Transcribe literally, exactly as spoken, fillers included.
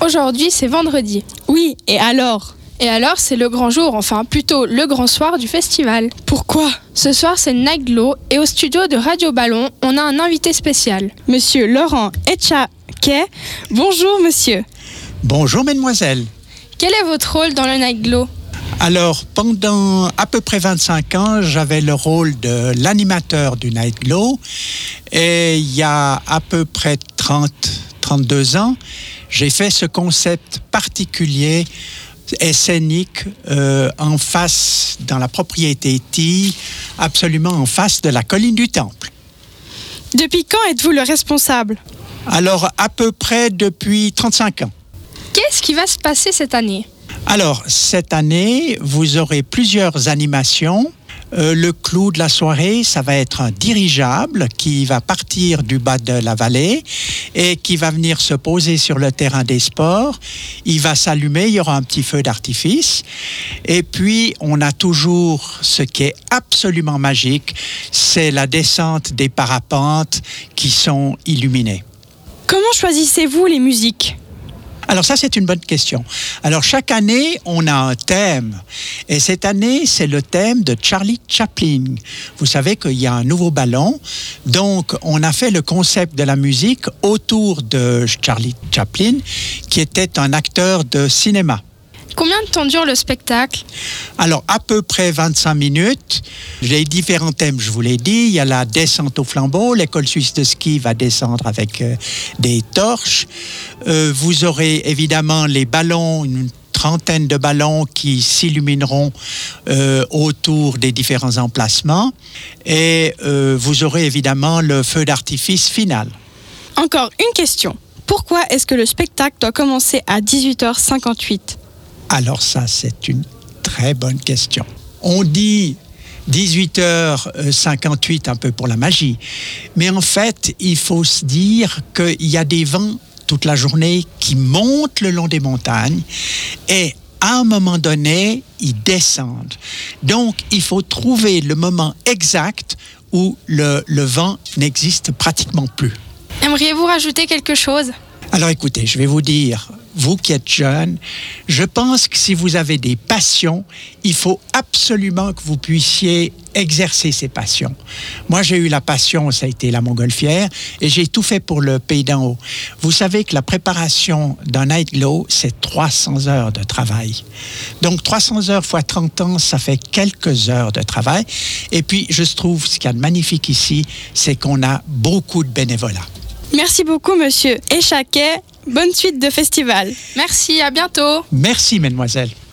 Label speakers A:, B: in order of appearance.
A: Aujourd'hui, c'est vendredi.
B: Oui, et alors ?
A: Et alors, c'est le grand jour, enfin plutôt le grand soir du festival.
B: Pourquoi ?
A: Ce soir, c'est Night Glow et au studio de Radio Ballon, on a un invité spécial.
B: Monsieur Laurent Etchaquet. Bonjour monsieur.
C: Bonjour mesdemoiselles.
A: Quel est votre rôle dans le Night Glow ?
C: Alors, pendant à peu près vingt-cinq ans, j'avais le rôle de l'animateur du Night Glow. Et il y a à peu près trente à trente-deux ans, j'ai fait ce concept particulier et scénique euh, en face, dans la propriété Tille, absolument en face de la colline du Temple.
B: Depuis quand êtes-vous le responsable ?
C: Alors, à peu près depuis trente-cinq ans.
A: Qu'est-ce qui va se passer cette année ?
C: Alors, cette année, vous aurez plusieurs animations. Euh, le clou de la soirée, ça va être un dirigeable qui va partir du bas de la vallée et qui va venir se poser sur le terrain des sports. Il va s'allumer, il y aura un petit feu d'artifice. Et puis, on a toujours ce qui est absolument magique, c'est la descente des parapentes qui sont illuminées.
B: Comment choisissez-vous les musiques ?
C: Alors ça, c'est une bonne question. Alors chaque année, on a un thème. Et cette année, c'est le thème de Charlie Chaplin. Vous savez qu'il y a un nouveau ballon. Donc, on a fait le concept de la musique autour de Charlie Chaplin, qui était un acteur de cinéma.
A: Combien de temps dure le spectacle ?
C: Alors, à peu près vingt-cinq minutes. Les différents thèmes, je vous l'ai dit. Il y a la descente au flambeau. L'école suisse de ski va descendre avec euh, des torches. Euh, vous aurez évidemment les ballons, une trentaine de ballons qui s'illumineront euh, autour des différents emplacements. Et euh, vous aurez évidemment le feu d'artifice final.
B: Encore une question. Pourquoi est-ce que le spectacle doit commencer à dix-huit heures cinquante-huit ?
C: Alors ça, c'est une très bonne question. On dit dix-huit heures cinquante-huit un peu pour la magie. Mais en fait, il faut se dire qu'il y a des vents toute la journée qui montent le long des montagnes et à un moment donné, ils descendent. Donc, il faut trouver le moment exact où le, le vent n'existe pratiquement plus.
A: Aimeriez-vous rajouter quelque chose ?
C: Alors écoutez, je vais vous dire, vous qui êtes jeune, je pense que si vous avez des passions, il faut absolument que vous puissiez exercer ces passions. Moi, j'ai eu la passion, ça a été la montgolfière, et j'ai tout fait pour le pays d'en haut. Vous savez que la préparation d'un Night Glow, c'est trois cents heures de travail. Donc, trois cents heures fois trente ans, ça fait quelques heures de travail. Et puis, je trouve, ce qu'il y a de magnifique ici, c'est qu'on a beaucoup de bénévolat.
B: Merci beaucoup, monsieur Etchaquet. Bonne suite de festival.
A: Merci, à bientôt.
C: Merci, mesdemoiselles.